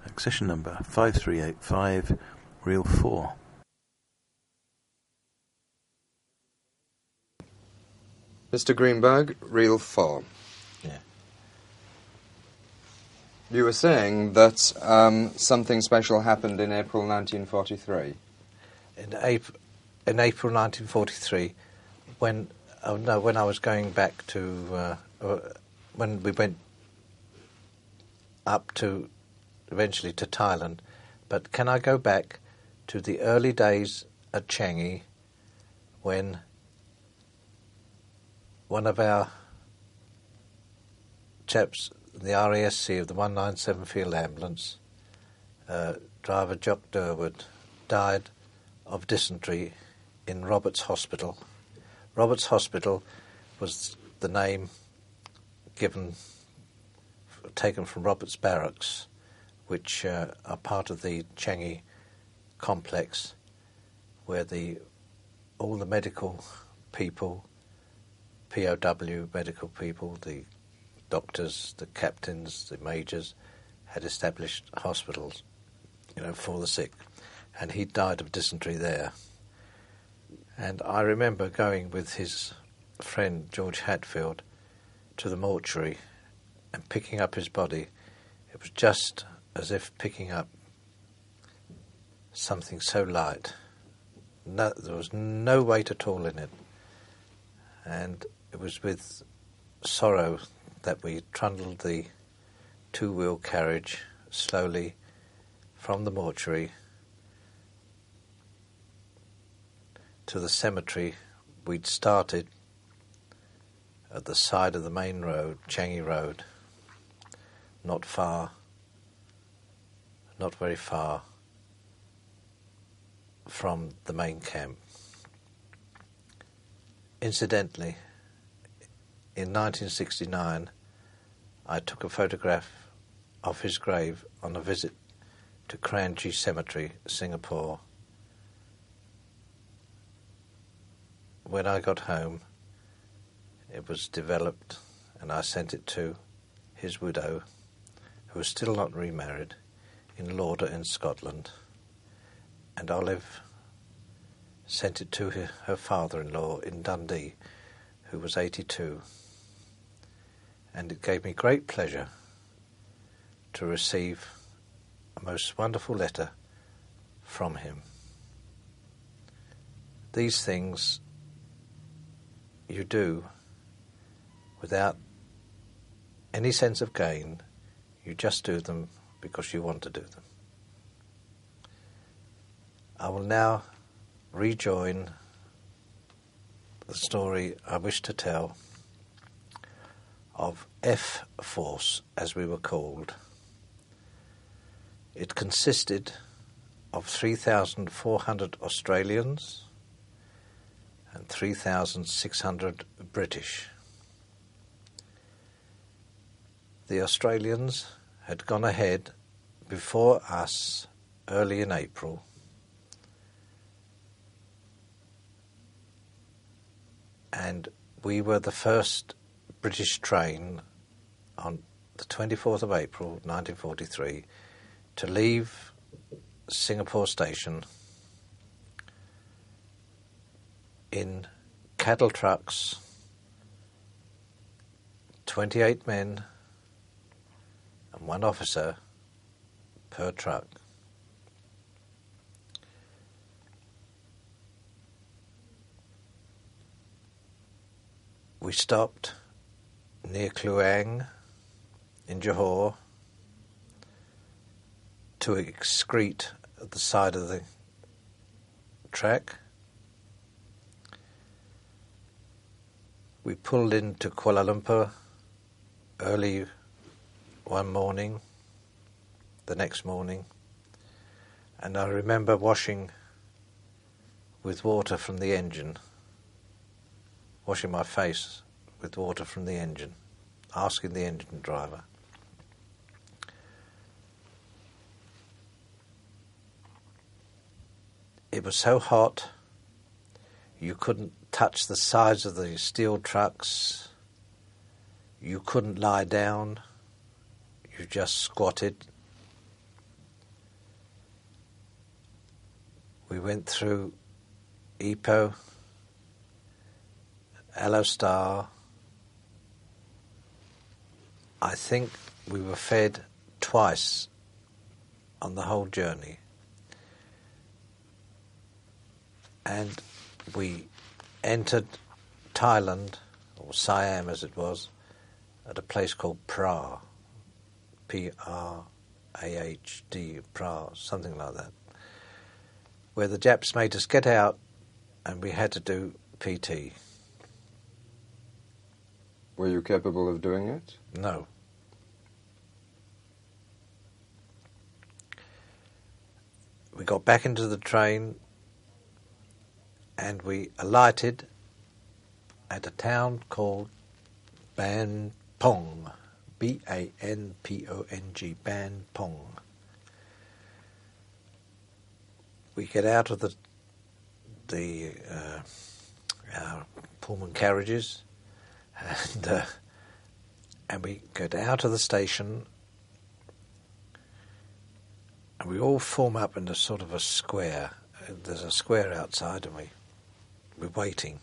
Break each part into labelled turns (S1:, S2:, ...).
S1: accession number 5385, reel 4.
S2: Mr. Greenberg, reel 4.
S3: Yeah.
S2: You were saying that something special happened in April 1943.
S3: In April 1943, when I was going back to when we went up to eventually to Thailand. But can I go back to the early days at Changi when one of our chaps, the RASC of the 197 Field Ambulance, driver Jock Durwood, died of dysentery in Roberts Hospital. Roberts Hospital was the name taken from Roberts Barracks, which are part of the Changi complex, where all the medical people, POW medical people, the doctors, the captains, the majors, had established hospitals, for the sick. And he died of dysentery there. And I remember going with his friend George Hatfield to the mortuary and picking up his body. It was just as if picking up something so light. There was no weight at all in it. And it was with sorrow that we trundled the two-wheel carriage slowly from the mortuary to the cemetery we'd started at the side of the main road, Changi Road, not very far from the main camp. Incidentally, in 1969, I took a photograph of his grave on a visit to Kranji Cemetery, Singapore. When I got home, it was developed, and I sent it to his widow, who was still not remarried, in Lauder in Scotland, and Olive sent it to her father-in-law in Dundee, who was 82, and it gave me great pleasure to receive a most wonderful letter from him. These things you do without any sense of gain. You just do them because you want to do them. I will now rejoin the story I wish to tell of F-Force, as we were called. It consisted of 3,400 Australians and 3,600 British. The Australians had gone ahead before us early in April, and we were the first British train on the 24th of April 1943 to leave Singapore Station in cattle trucks, 28 men and one officer per truck. We stopped near Kluang in Johor to excrete at the side of the track. We pulled into Kuala Lumpur early one morning, the next morning, and I remember washing with water from the engine, washing my face with water from the engine, asking the engine driver. It was so hot, you couldn't touch the sides of the steel trucks, you couldn't lie down, you just squatted We went through Ipoh, Alostar. I think we were fed twice on the whole journey. And we entered Thailand, or Siam as it was, at a place called Prah, P-R-A-H-D, Prah, something like that, where the Japs made us get out and we had to do PT.
S2: Were you capable of doing it?
S3: No. We got back into the train and we alighted at a town called Ban Pong, B-A-N-P-O-N-G, Ban Pong. We get out of our Pullman carriages, and we go out of the station, and we all form up in a sort of a square. There's a square outside, and we're waiting.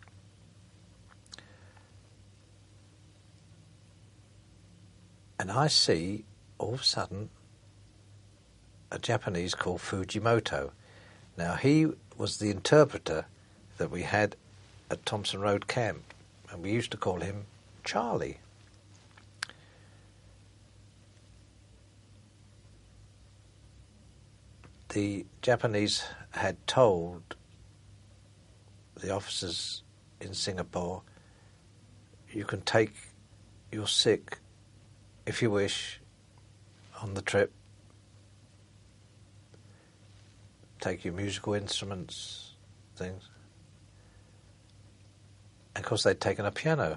S3: And I see, all of a sudden, a Japanese called Fujimoto. Now, he was the interpreter that we had at Thompson Road Camp, and we used to call him Charlie. The Japanese had told the officers in Singapore, you can take your sick, if you wish, on the trip. Take your musical instruments, things. And of course they'd taken a piano.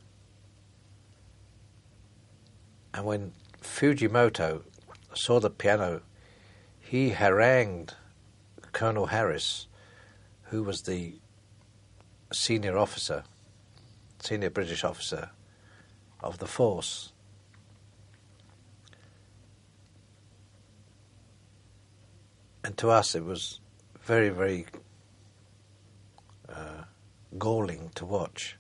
S3: And when Fujimoto saw the piano, he harangued Colonel Harris, who was the senior British officer of the force. And to us it was very, very galling to watch.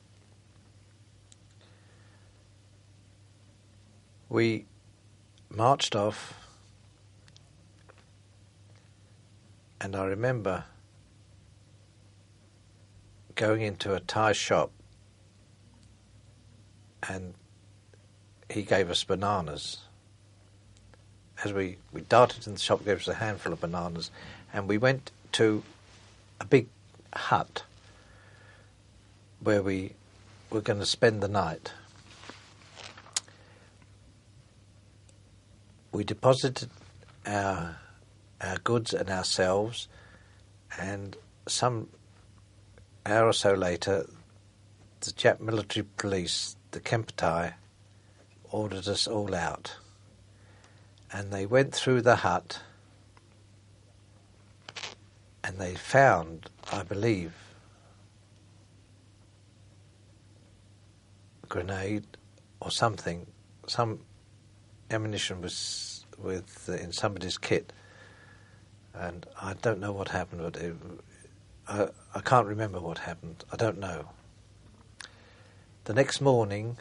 S3: We marched off, and I remember going into a Thai shop, and he gave us bananas. As we darted in the shop, gave us a handful of bananas, and we went to a big hut where we were going to spend the night. We deposited our goods and ourselves, and some hour or so later, the Jap military police, the Kempeitai, ordered us all out. And they went through the hut, and they found, I believe, a grenade or something. Some ammunition was in somebody's kit, and I don't know what happened. But I can't remember what happened. I don't know. The next morning,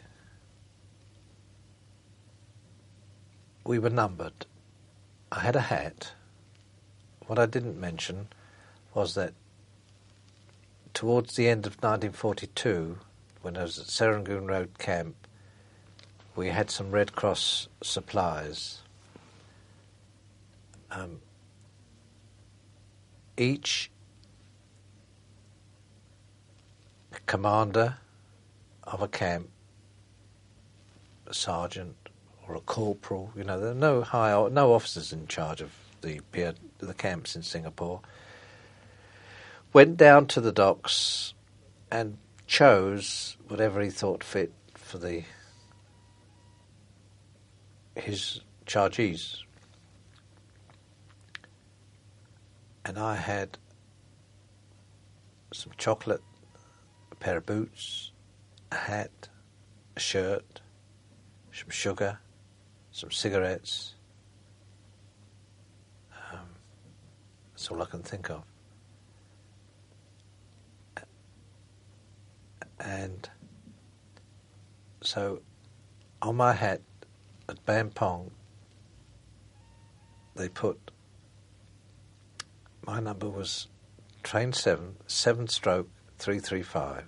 S3: we were numbered. I had a hat. What I didn't mention was that towards the end of 1942, when I was at Serangoon Road Camp, we had some Red Cross supplies. Each commander of a camp, a sergeant or a corporal, there are no officers in charge of the camps in Singapore, went down to the docks and chose whatever he thought fit for his chargees. And I had some chocolate, a pair of boots, a hat, a shirt, some sugar, some cigarettes, That's all I can think of. And so on my hat at Bampong, they put, my number was train 7 stroke 335.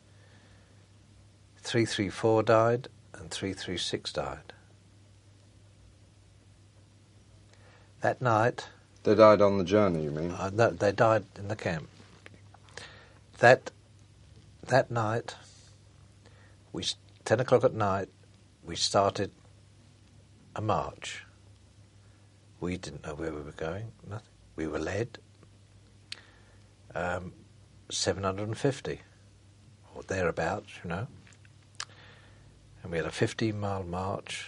S3: 334 died and 336 died. That night...
S2: They died on the journey, you mean?
S3: No, they died in the camp. That night, 10 o'clock at night, we started a march. We didn't know where we were going, nothing. We were led 750, or thereabouts, you know. And we had a 15-mile march.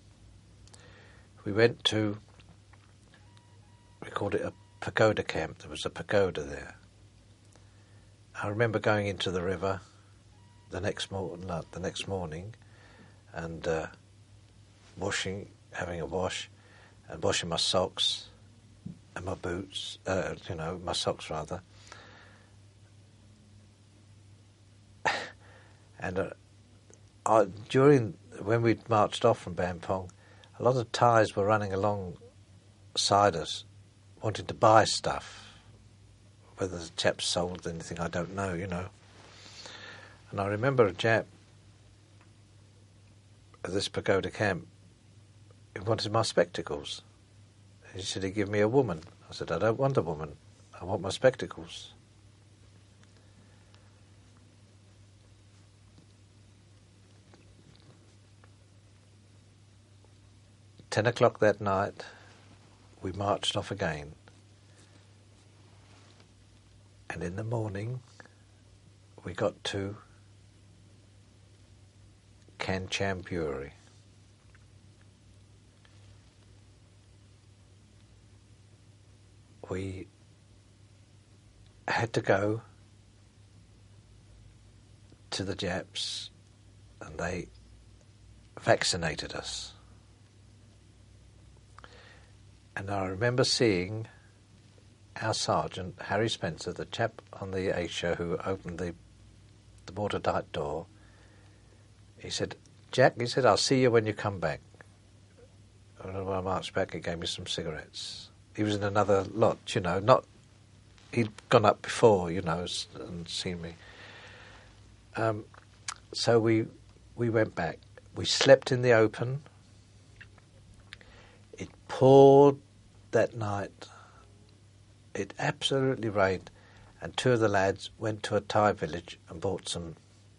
S3: We went to, we called it a pagoda camp. There was a pagoda there. I remember going into the river the next morning and having a wash and washing my socks and my boots, my socks rather. And when we marched off from Bampong, a lot of Thais were running alongside us, wanting to buy stuff. Whether the chaps sold anything, I don't know, you know. And I remember a chap at this pagoda camp who wanted my spectacles. He said he'd give me a woman. I said, I don't want a woman. I want my spectacles. "10 o'clock that night, we marched off again. And in the morning, we got to Kanchanaburi. We had to go to the Japs and they vaccinated us. And I remember seeing our sergeant, Harry Spencer, the chap on the Asia who opened the watertight door. He said, "Jack," he said, "I'll see you when you come back." And when I marched back, he gave me some cigarettes. He was in another lot, you know, he'd gone up before, you know, and seen me. So we went back. We slept in the open. It poured that night. It absolutely rained, and two of the lads went to a Thai village and bought some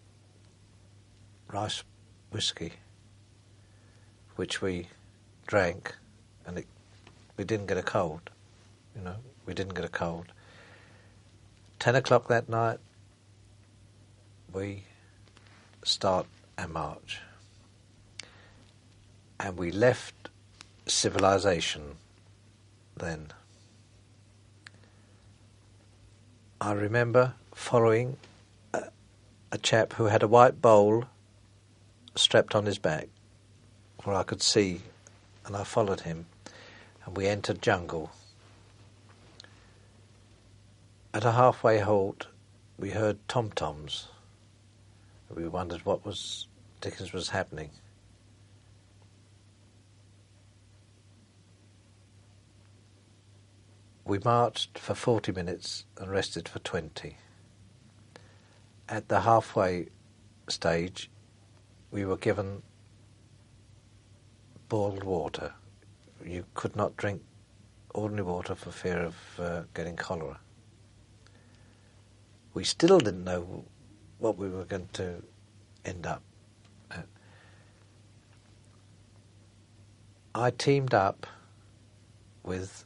S3: rice whiskey, which we drank, and we didn't get a cold, you know, we didn't get a cold. 10 o'clock that night, we start our march, and we left civilization then. I remember following a chap who had a white bowl strapped on his back where I could see, and I followed him, and we entered jungle. At a halfway halt, we heard tom-toms. We wondered what Dickens was happening. We marched for 40 minutes and rested for 20. At the halfway stage, we were given boiled water. You could not drink ordinary water for fear of getting cholera. We still didn't know what we were going to end up at. I teamed up with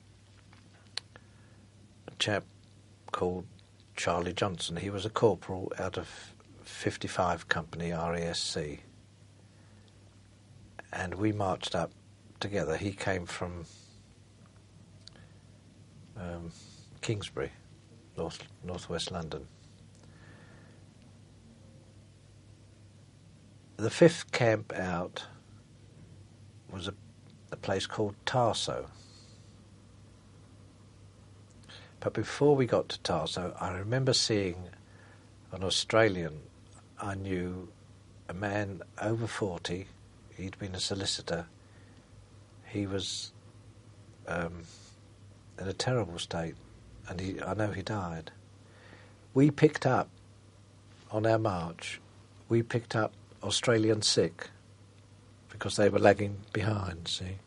S3: a chap called Charlie Johnson. He was a corporal out of 55 Company RASC, and we marched up together. He came from Kingsbury, northwest London. The fifth camp out was a place called Tarso. But before we got to Tarso, I remember seeing an Australian I knew, a man over 40. He'd been a solicitor. He was in a terrible state, and I know he died. We picked up, on our march, we picked up Australian sick because they were lagging behind, see.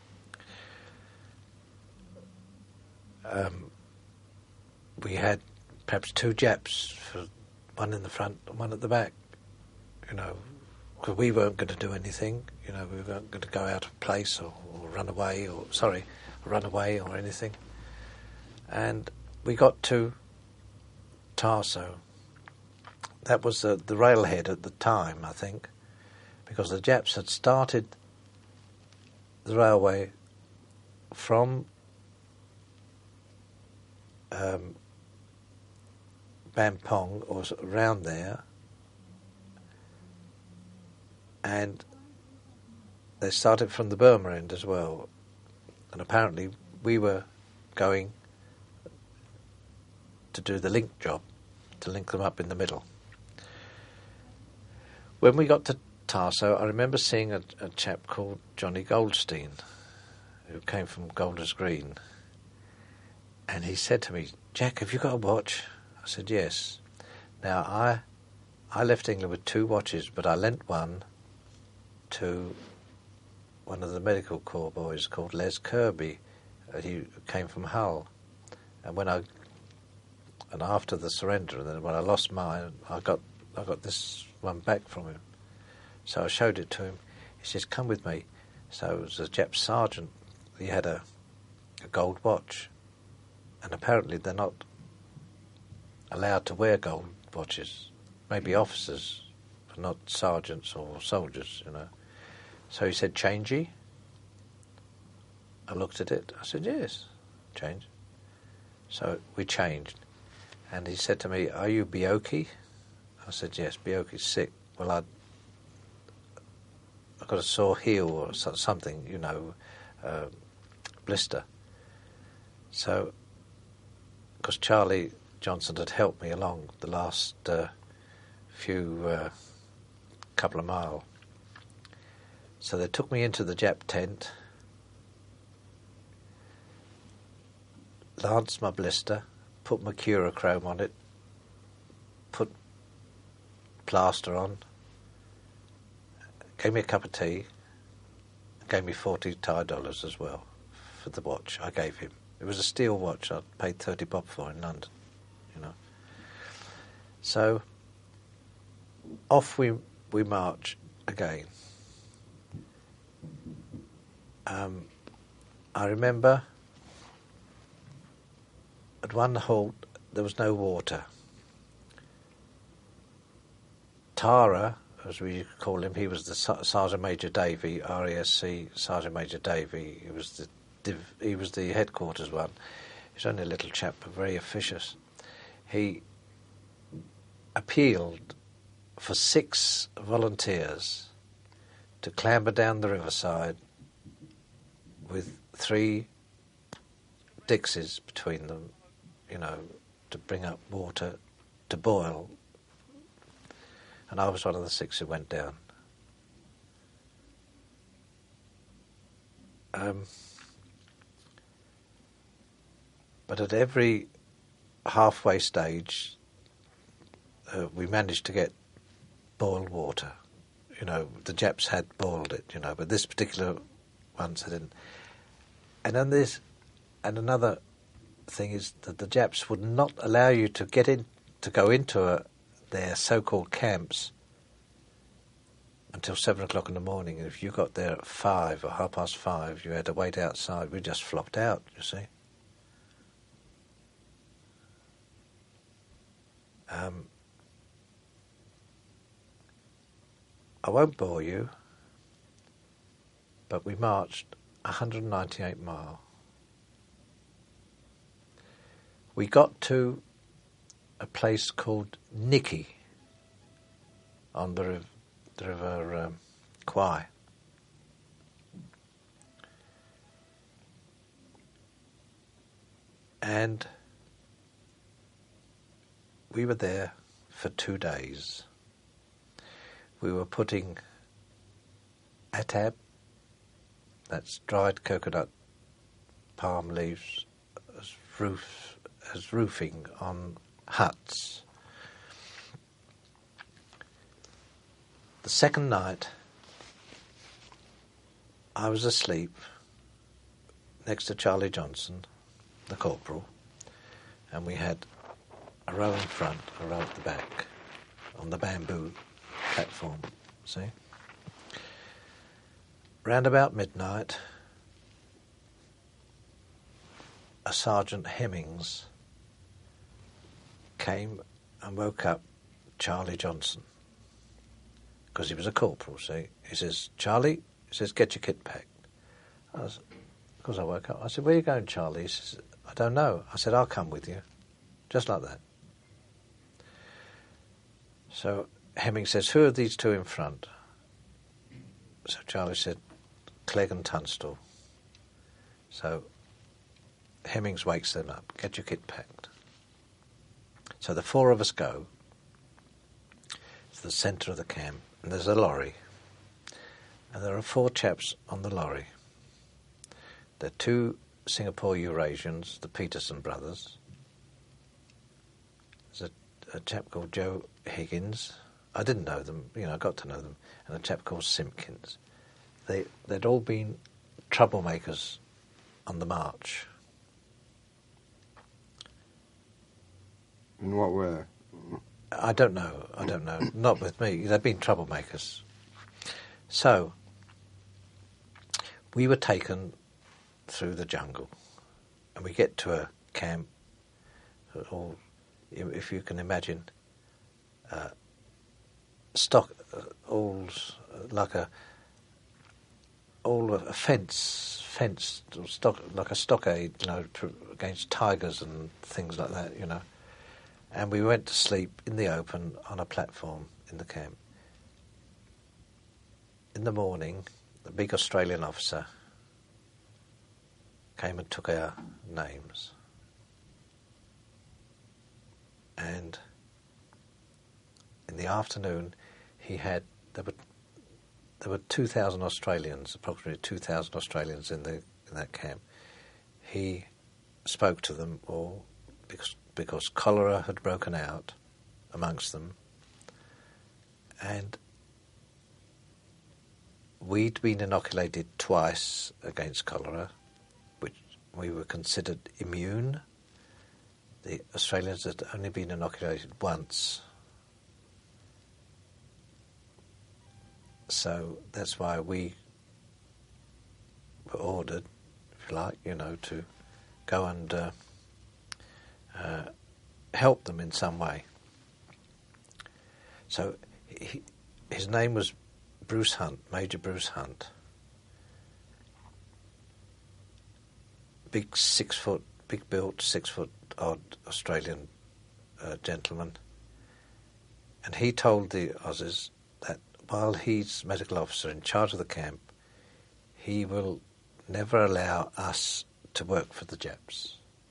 S3: We had perhaps 2 Japs, one in the front and one at the back, because we weren't going to do anything, we weren't going to go out of place or run away or anything. And we got to Tarso. That was the railhead at the time, I think, because the Japs had started the railway from Bampong or around there, and they started from the Burma end as well. And apparently we were going to do the link job, to link them up in the middle. When we got to Tarso, I remember seeing a chap called Johnny Goldstein, who came from Golders Green. And he said to me, "Jack, have you got a watch?" I said, "Yes." Now, I left England with 2 watches, but I lent one to one of the medical corps boys called Les Kirby. He came from Hull. And after the surrender, and then when I lost mine, I got this one back from him. So I showed it to him. He says, "Come with me." So it was a Jap sergeant. He had a gold watch. And apparently they're not allowed to wear gold watches. Maybe officers, but not sergeants or soldiers, So he said, "Changey?" I looked at it. I said, "Yes, change." So we changed. And he said to me, "Are you Bioki?" I said, "Yes, Bioki's sick." Well, I've got a sore heel or something, blister. So, because Charlie Johnson had helped me along the last couple of miles. So they took me into the Jap tent, lanced my blister, put mercurochrome on it, put plaster on, gave me a cup of tea, gave me 40 Thai dollars as well for the watch I gave him. It was a steel watch I paid 30 bob for in London, So off we march again. I remember at one halt there was no water. Tara, as we call him, he was the Sergeant Major Davy, RASC Sergeant Major Davy. He was the headquarters one. He was only a little chap, but very officious. He appealed for 6 volunteers to clamber down the riverside with 3 dixies between them, to bring up water to boil. And I was one of the 6 who went down. But at every halfway stage, we managed to get boiled water. The Japs had boiled it, but this particular one didn't. And then another thing is that the Japs would not allow you to go into their so-called camps until 7 o'clock in the morning. And if you got there at 5 or 5:30, you had to wait outside. We just flopped out, you see. I won't bore you, but we marched 198 miles. We got to a place called Nikki on the river Kwai. And we were there for 2 days. We were putting atab, that's dried coconut palm leaves, as roofing on huts. The second night, I was asleep next to Charlie Johnson, the corporal, and we had a row in front, a row at the back, on the bamboo platform, see? Round about midnight, a Sergeant Hemmings came and woke up Charlie Johnson, because he was a corporal, see? He says, Charlie, he says, get your kit packed. Of course I woke up. I said, where are you going, Charlie? He says, I don't know. I said, I'll come with you. Just like that. So Hemmings says, who are these two in front? So Charlie said, Clegg and Tunstall. So Hemmings wakes them up. Get your kit packed. So the four of us go to the centre of the camp, and there's a lorry. And there are 4 chaps on the lorry. There are 2 Singapore Eurasians, the Peterson brothers. There's a chap called Joe Higgins. I didn't know them, I got to know them. And a chap called Simpkins. They'd all been troublemakers on the march.
S2: In what way?
S3: I don't know. Not with me. They'd been troublemakers. So, we were taken through the jungle, and we get to a camp, or if you can imagine, a fenced like a stockade, against tigers and things like that, And we went to sleep in the open on a platform in the camp. In the morning, the big Australian officer came and took our names. And in the afternoon, there were 2,000 Australians, approximately 2,000 Australians in that camp. He spoke to them all because cholera had broken out amongst them, and we'd been inoculated twice against cholera, which we were considered immune. The Australians had only been inoculated once. So that's why we were ordered, if you like, to go and help them in some way. So his name was Bruce Hunt, Major Bruce Hunt. Big built, 6 foot odd Australian gentleman. And he told the Aussies that while he's medical officer in charge of the camp, he will never allow us to work for the Japs.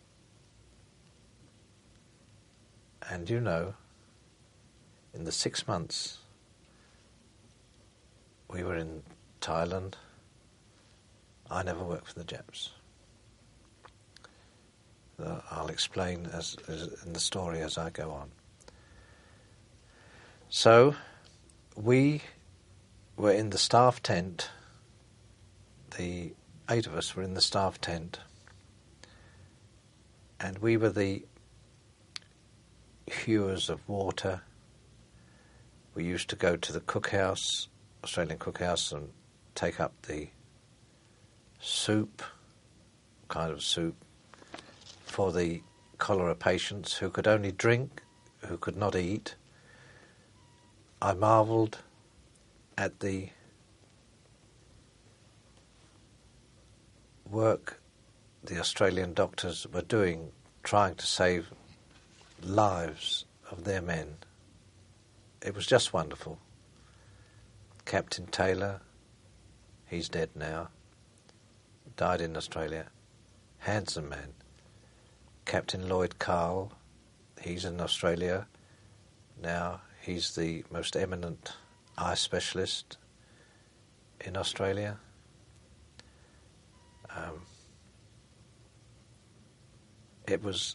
S3: And in the 6 months we were in Thailand, I never worked for the Japs. I'll explain as in the story as I go on. So we were in the staff tent. The 8 of us were in the staff tent, and we were the hewers of water. We used to go to the cookhouse, Australian cookhouse, and take up the kind of soup, for the cholera patients who could only drink, who could not eat. I marvelled at the work the Australian doctors were doing, trying to save lives of their men. It was just wonderful. Captain Taylor, he's dead now, died in Australia, handsome man. Captain Lloyd Carl, he's in Australia, now. He's the most eminent eye specialist in Australia. It was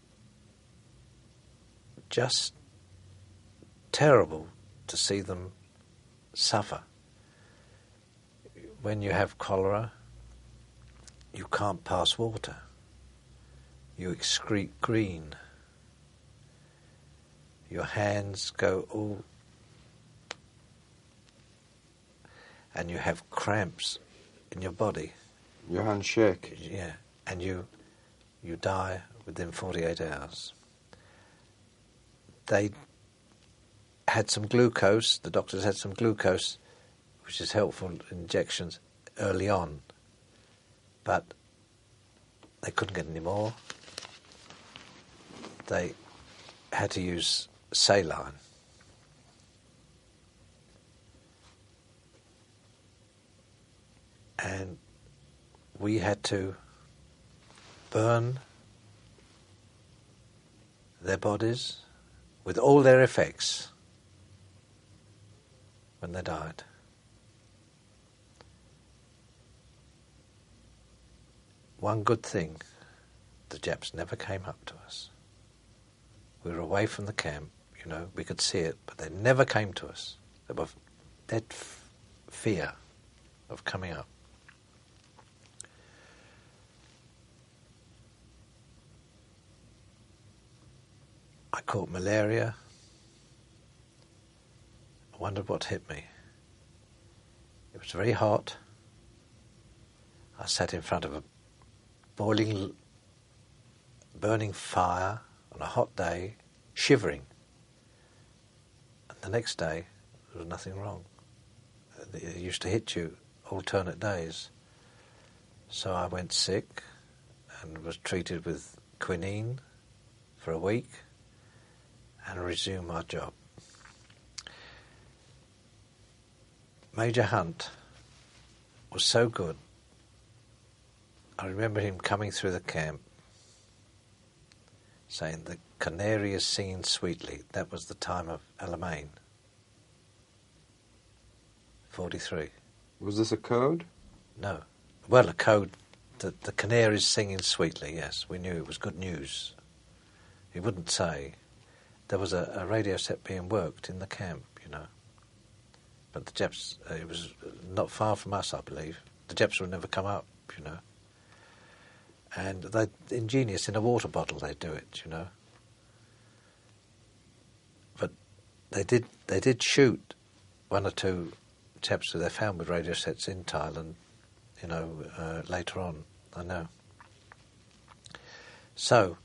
S3: just terrible to see them suffer. When you have cholera, you can't pass water. You excrete green. Your hands go all... and you have cramps in your body.
S2: Your hands shake.
S3: Yeah, and you die within 48 hours. They had some glucose, the doctors had some glucose, which is helpful injections early on, but they couldn't get any more. They had to use saline. And we had to burn their bodies with all their effects when they died. One good thing, the Japs never came up to us. We were away from the camp, you know, we could see it, but they never came to us. They were dead fear of coming up. I caught malaria. I wondered what hit me. It was very hot. I sat in front of a burning fire on a hot day, shivering. And the next day, there was nothing wrong. It used to hit you alternate days. So I went sick and was treated with quinine for a week and resumed my job. Major Hunt was so good. I remember him coming through the camp saying, "The canary is singing sweetly." That was the time of Alamein, 43.
S2: Was this a code?
S3: No. Well, a code that the canary is singing sweetly, yes. We knew it was good news. He wouldn't say. There was a radio set being worked in the camp, you know. But the Japs, it was not far from us, I believe. The Japs would never come up, you know. And they're ingenious. In a water bottle they do it, you know. But they did shoot one or two Japs who they found with radio sets in Thailand, you know, later on, I know. So,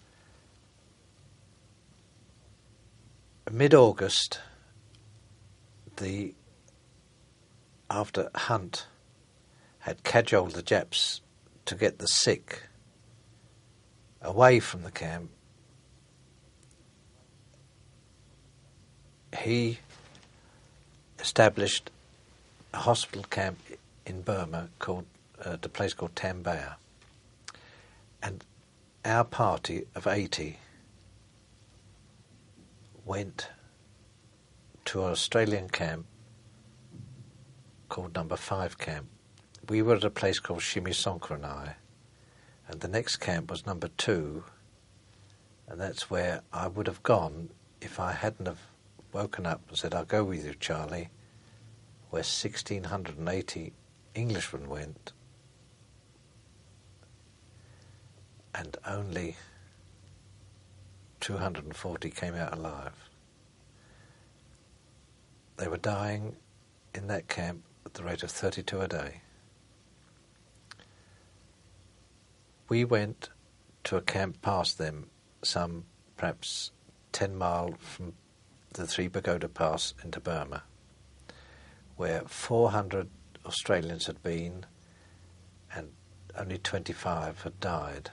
S3: mid-August, after Hunt had cajoled the Japs to get the sick away from the camp, he established a hospital camp in Burma called the place called Tambaya, and our party of 80 went to an Australian camp called Number 5 Camp. We were at a place called Shimisongkranai, and the next camp was Number 2, and that's where I would have gone if I hadn't have woken up and said, "I'll go with you, Charlie," where 1,680 Englishmen went, and only 240 came out alive. They were dying in that camp at the rate of 32 a day. We went to a camp past them, some perhaps 10 miles from the Three Pagoda Pass into Burma, where 400 Australians had been and only 25 had died.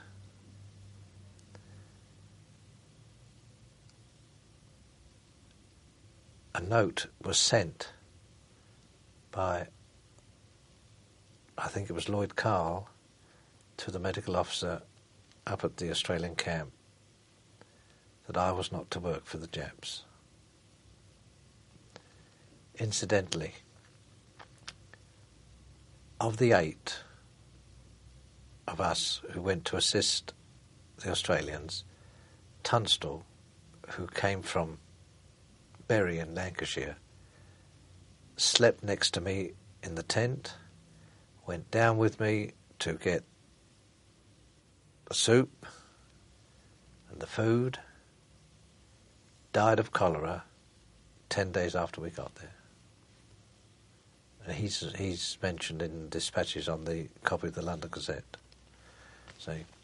S3: A note was sent by, I think it was Lloyd Carl, to the medical officer up at the Australian camp that I was not to work for the Japs. Incidentally, of the 8 of us who went to assist the Australians, Tunstall, who came from Bury in Lancashire, slept next to me in the tent, went down with me to get the soup and the food, died of cholera 10 days after we got there. And he's mentioned in dispatches on the copy of the London Gazette. So